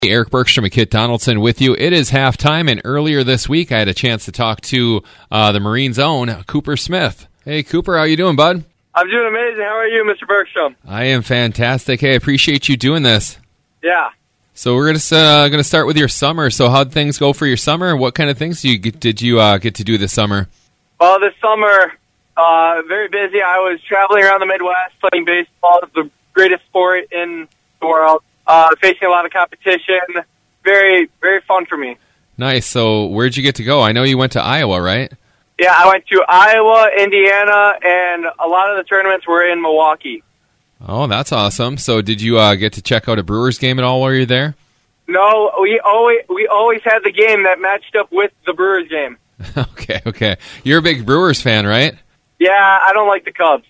Eric Bergstrom and Kit Donaldson with you. It is halftime, and earlier this week I had a chance to talk to the Marines' own Cooper Smith. Hey, Cooper, how you doing, bud? I'm doing amazing. How are you, Mr. Bergstrom? I am fantastic. Hey, I appreciate you doing this. Yeah. So we're gonna start with your summer. So how'd things go for your summer? What kind of things did you get to do this summer? Well, this summer, very busy. I was traveling around the Midwest playing baseball. It's the greatest sport in the world. Facing a lot of competition. Very, very fun for me. Nice. So where'd you get to go? I know you went to Iowa, right? Yeah, I went to Iowa, Indiana, and a lot of the tournaments were in Milwaukee. Oh, that's awesome. So did you get to check out a Brewers game at all while you're there? No, we always had the game that matched up with the Brewers game. Okay. You're a big Brewers fan, right? Yeah, I don't like the Cubs.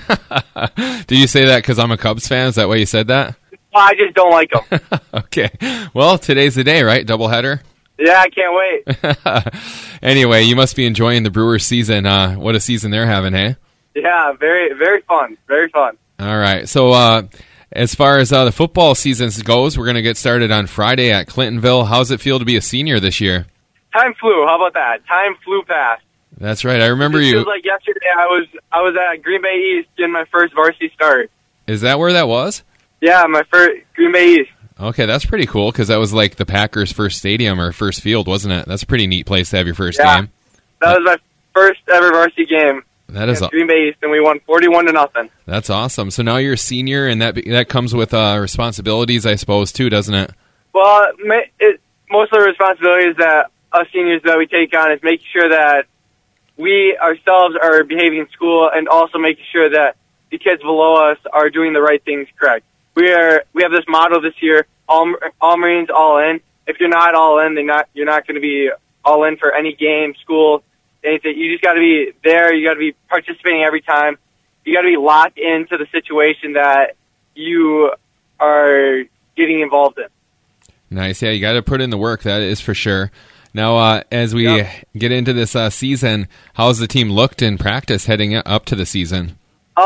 Did you say that because I'm a Cubs fan? Is that why you said that? I just don't like them. Okay. Well, today's the day, right? Doubleheader? Yeah, I can't wait. Anyway, you must be enjoying the Brewers season. What a season they're having, hey? Yeah, very, very fun. Very fun. All right. So as far as the football season goes, we're going to get started on Friday at Clintonville. How's it feel to be a senior this year? Time flew. How about that? Time flew past. That's right. I remember it you. Feels like yesterday I was at Green Bay East in my first varsity start. Is that where that was? Yeah, my first Green Bay East. Okay, that's pretty cool because that was like the Packers' first stadium or first field, wasn't it? That's a pretty neat place to have your first game. That was my first ever varsity game. That is Green Bay East, and we won 41-0. That's awesome. So now you're a senior, and that comes with responsibilities, I suppose, too, doesn't it? Well, most of the responsibilities that us seniors that we take on is making sure that we ourselves are behaving in school, and also making sure that the kids below us are doing the right things correct. We have this motto this year: all Marines, all in. If you're not all in, you're not going to be all in for any game, school, anything. You just got to be there. You got to be participating every time. You got to be locked into the situation that you are getting involved in. Nice. Yeah, you got to put in the work. That is for sure. Now, as we get into this season, how's the team looked in practice heading up to the season?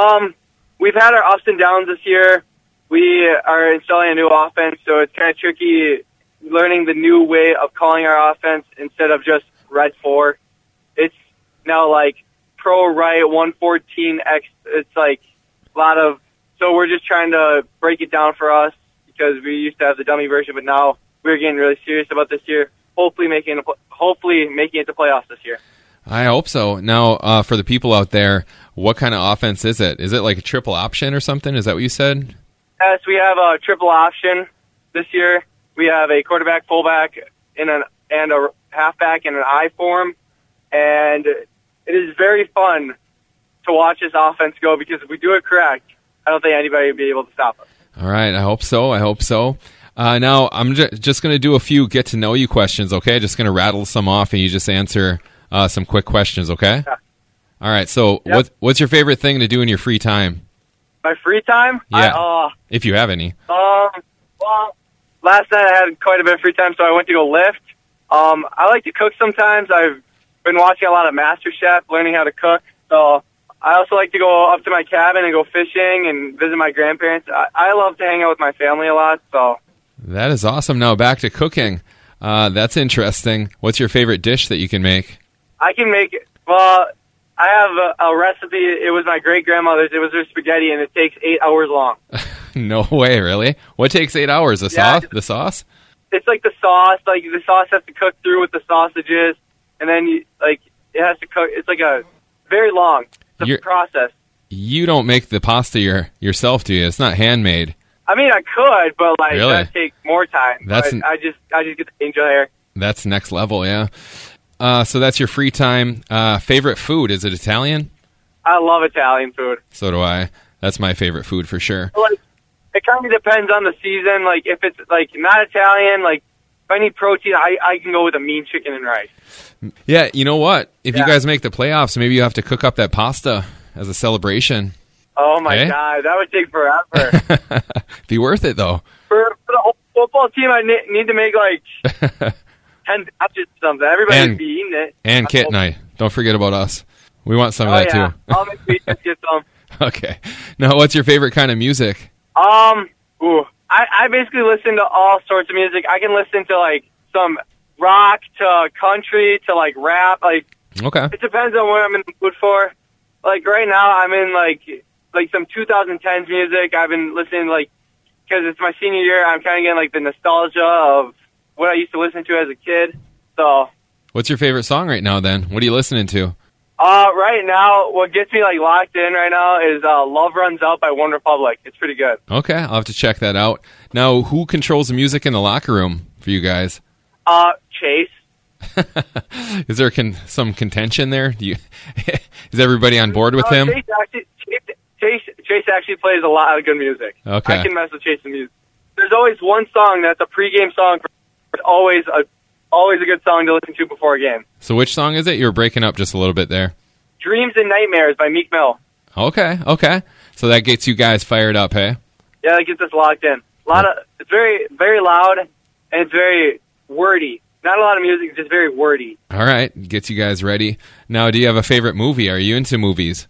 We've had our ups and downs this year. We are installing a new offense, so it's kind of tricky learning the new way of calling our offense instead of just Red 4. It's now like Pro Right 114X. It's like a lot of... So we're just trying to break it down for us because we used to have the dummy version, but now we're getting really serious about this year. Hopefully making it to playoffs this year. I hope so. Now, for the people out there, what kind of offense is it? Is it like a triple option or something? Is that what you said? Yes, we have a triple option this year. We have a quarterback, fullback, and a halfback in an I form, and it is very fun to watch this offense go because if we do it correct, I don't think anybody will be able to stop us. All right, I hope so. Now, I'm just going to do a few get-to-know-you questions, okay? Just going to rattle some off, and you just answer some quick questions, okay? Yeah. All right, so what's your favorite thing to do in your free time? My free time? Yeah, if you have any. Well, last night I had quite a bit of free time, so I went to go lift. I like to cook sometimes. I've been watching a lot of MasterChef, learning how to cook. So I also like to go up to my cabin and go fishing and visit my grandparents. I love to hang out with my family a lot. So that is awesome. Now back to cooking. That's interesting. What's your favorite dish that you can make? I can make, I have a recipe. It was my great-grandmother's. It was her spaghetti, and it takes 8 hours long. No way, really? What takes 8 hours? The sauce? It's like the sauce. Like, the sauce has to cook through with the sausages, and then, it has to cook. It's like a very long process. You don't make the pasta yourself, do you? It's not handmade. I mean, I could, but, really? That takes more time. I just get to enjoy it. That's next level, yeah. So that's your free time. Favorite food, is it Italian? I love Italian food. So do I. That's my favorite food for sure. It kind of depends on the season. If it's not Italian, if I need protein, I can go with a mean chicken and rice. Yeah, you know what? If you guys make the playoffs, maybe you have to cook up that pasta as a celebration. Oh my God, that would take forever. Be worth it though. For the whole football team, I need to make 10 batches or something. Everybody would be eating it. And Kit and I. Don't forget about us. We want some of that too. I'll make sure you get some. Okay. Now, what's your favorite kind of music? I basically listen to all sorts of music. I can listen to like some rock to country to like rap. Like Okay. it depends on what I'm in the mood for. Like right now, I'm in like some 2010s music. I've been listening because it's my senior year. I'm kind of getting like the nostalgia of what I used to listen to as a kid. So. What's your favorite song right now? Then what are you listening to? Right now, what gets me like locked in right now is "Love Runs Out" by One Republic. It's pretty good. Okay, I'll have to check that out. Now, who controls the music in the locker room for you guys? Chase. Is there some contention there? Is everybody on board with him? Chase actually plays a lot of good music. Okay. I can mess with Chase's music. There's always one song that's a pregame song. It's always a good song to listen to before a game. So which song is it? You were breaking up just a little bit there. "Dreams and Nightmares" by Meek Mill. Okay. So that gets you guys fired up, hey? Yeah, that gets us locked in. It's very, very loud, and it's very wordy. Not a lot of music, just very wordy. All right, gets you guys ready. Now, do you have a favorite movie? Are you into movies?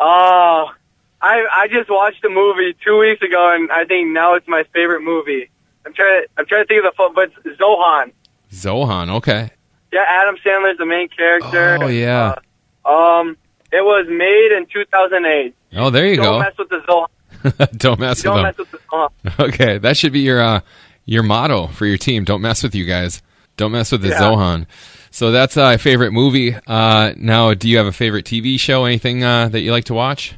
I just watched a movie 2 weeks ago, and I think now it's my favorite movie. I'm trying to think of the full, but it's Zohan. Zohan, okay. Yeah, Adam Sandler's the main character. Oh, yeah. It was made in 2008. Oh, there you go. Don't mess with the Zohan. Don't mess with the Zohan. Okay, that should be your motto for your team. Don't mess with you guys. Don't mess with the Zohan. So that's a favorite movie. Now, do you have a favorite TV show? Anything that you like to watch?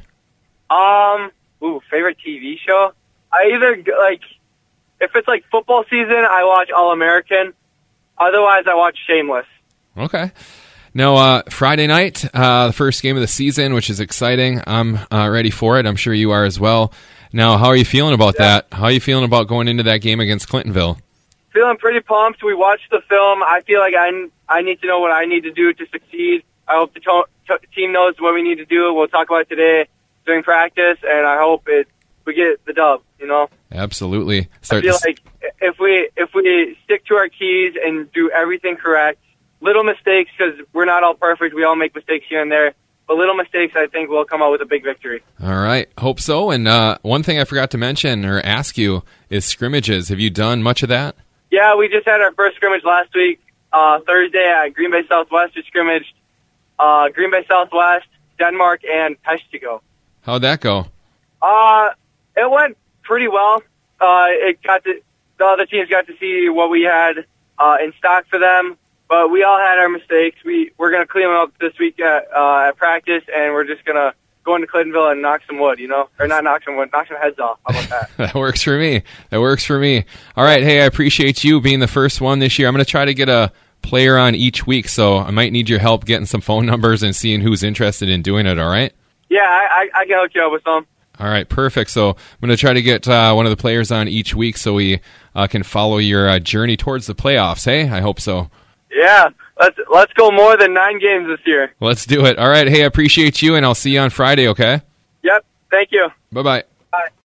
Favorite TV show? I either if it's like football season, I watch All American. Otherwise, I watch Shameless. Okay. Now, Friday night, the first game of the season, which is exciting. I'm ready for it. I'm sure you are as well. Now, how are you feeling about that? How are you feeling about going into that game against Clintonville? Feeling pretty pumped. We watched the film. I feel like I need to know what I need to do to succeed. I hope the team knows what we need to do. We'll talk about it today during practice, and I hope we get the dub. You know. Absolutely. I feel like if we stick to our keys and do everything correct, little mistakes, because we're not all perfect. We all make mistakes here and there. But little mistakes, I think, will come out with a big victory. All right. Hope so. And one thing I forgot to mention or ask you is scrimmages. Have you done much of that? Yeah, we just had our first scrimmage last week, Thursday at Green Bay Southwest. We scrimmaged Green Bay Southwest, Denmark, and Peshtigo. How'd that go? It went pretty well. The other teams got to see what we had in stock for them, but we all had our mistakes. We're going to clean them up this week at practice, and we're just going to go into Clintonville and knock some wood, or not knock some wood, knock some heads off. How about that? That works for me. All right, hey, I appreciate you being the first one this year. I'm going to try to get a player on each week, so I might need your help getting some phone numbers and seeing who's interested in doing it, all right? Yeah, I can hook you up with some. All right, perfect. So I'm going to try to get one of the players on each week so we can follow your journey towards the playoffs, hey? I hope so. Yeah, let's go more than 9 games this year. Let's do it. All right, hey, I appreciate you, and I'll see you on Friday, okay? Yep, thank you. Bye-bye. Bye.